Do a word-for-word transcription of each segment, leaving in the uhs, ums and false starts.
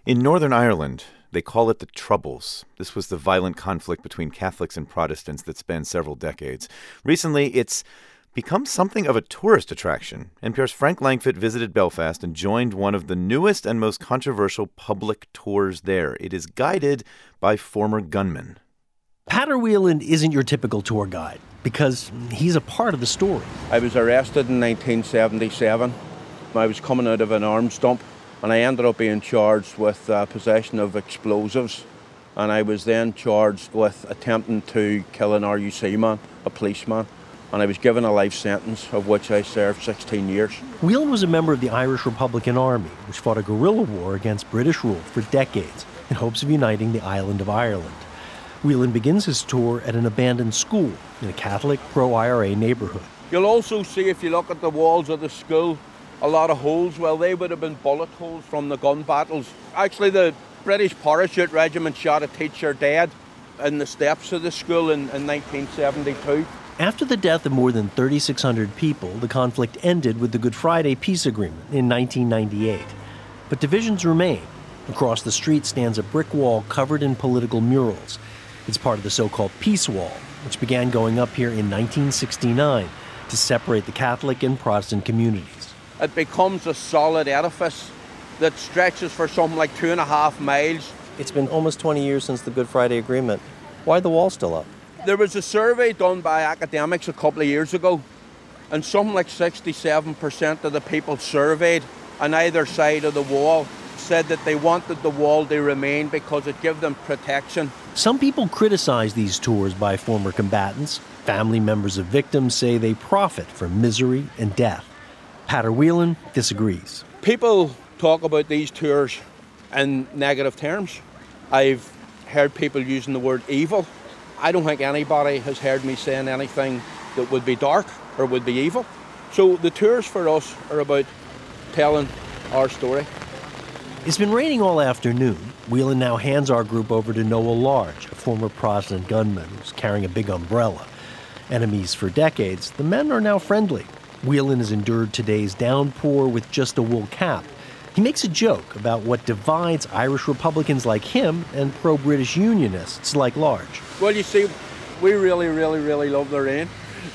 In Northern Ireland, they call it the Troubles. This was the violent conflict between Catholics and Protestants that spanned several decades. Recently, it's become something of a tourist attraction. N P R's Frank Langfitt visited Belfast and joined one of the newest and most controversial public tours there. It is guided by former gunmen. Peadar Whelan isn't your typical tour guide because he's a part of the story. I was arrested in nineteen seventy-seven. I was coming out of an arms dump, and I ended up being charged with uh, possession of explosives. And I was then charged with attempting to kill an R U C man, a policeman. And I was given a life sentence, of which I served sixteen years. Whelan was a member of the Irish Republican Army, which fought a guerrilla war against British rule for decades in hopes of uniting the island of Ireland. Whelan begins his tour at an abandoned school in a Catholic pro-I R A neighbourhood. You'll also see, if you look at the walls of the school, a lot of holes. Well, they would have been bullet holes from the gun battles. Actually, the British Parachute Regiment shot a teacher dead in the steps of the school in, in nineteen seventy-two. After the death of more than thirty-six hundred people, the conflict ended with the Good Friday Peace Agreement in nineteen ninety-eight. But divisions remain. Across the street stands a brick wall covered in political murals. It's part of the so-called Peace Wall, which began going up here in nineteen sixty-nine to separate the Catholic and Protestant communities. It becomes a solid edifice that stretches for something like two and a half miles. It's been almost twenty years since the Good Friday Agreement. Why are the walls still up? There was a survey done by academics a couple of years ago, and something like sixty-seven percent of the people surveyed on either side of the wall said that they wanted the wall to remain because it gave them protection. Some people criticize these tours by former combatants. Family members of victims say they profit from misery and death. Peadar Whelan disagrees. People talk about these tours in negative terms. I've heard people using the word evil. I don't think anybody has heard me saying anything that would be dark or would be evil. So the tours for us are about telling our story. It's been raining all afternoon. Whelan now hands our group over to Noah Large, a former Protestant gunman who's carrying a big umbrella. Enemies for decades, the men are now friendly. Whelan has endured today's downpour with just a wool cap. He makes a joke about what divides Irish Republicans like him and pro-British Unionists like Large. Well, you see, we really, really, really love the rain.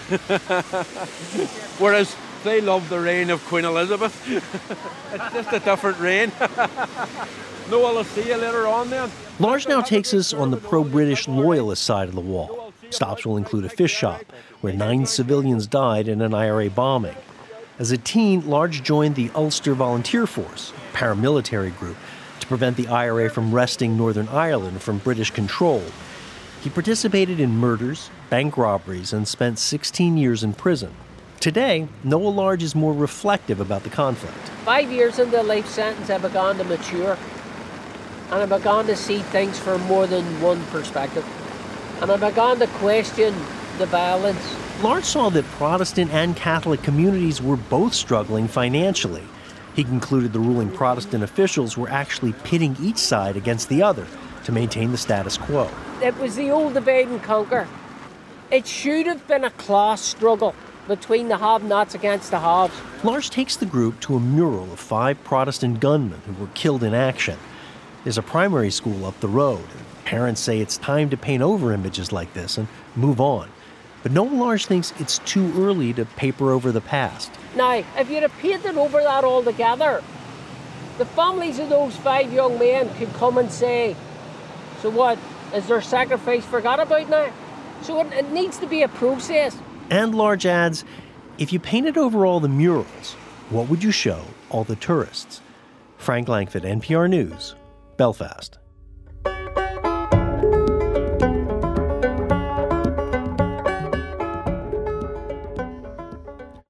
Whereas they love the reign of Queen Elizabeth. It's just a different reign. Noel, I'll see you later on then. Large now takes us on the pro-British loyalist side of the wall. Stops will include a fish shop, where nine civilians died in an I R A bombing. As a teen, Large joined the Ulster Volunteer Force, a paramilitary group, to prevent the I R A from wresting Northern Ireland from British control. He participated in murders, bank robberies, and spent sixteen years in prison. Today, Noah Large is more reflective about the conflict. Five years into a life sentence, I began to mature. And I began to see things from more than one perspective. And I began to question the violence. Large saw that Protestant and Catholic communities were both struggling financially. He concluded the ruling Protestant officials were actually pitting each side against the other to maintain the status quo. It was the old divide and conquer. It should have been a class struggle between the have-nots against the haves. Large takes the group to a mural of five Protestant gunmen who were killed in action. There's a primary school up the road. Parents say it's time to paint over images like this and move on. But Noah Large thinks it's too early to paper over the past. Now, if you'd have painted over that altogether, the families of those five young men could come and say, so what, is their sacrifice forgot about now? So it, it needs to be a process. And Large adds, if you painted over all the murals, what would you show all the tourists? Frank Langfitt, N P R News, Belfast.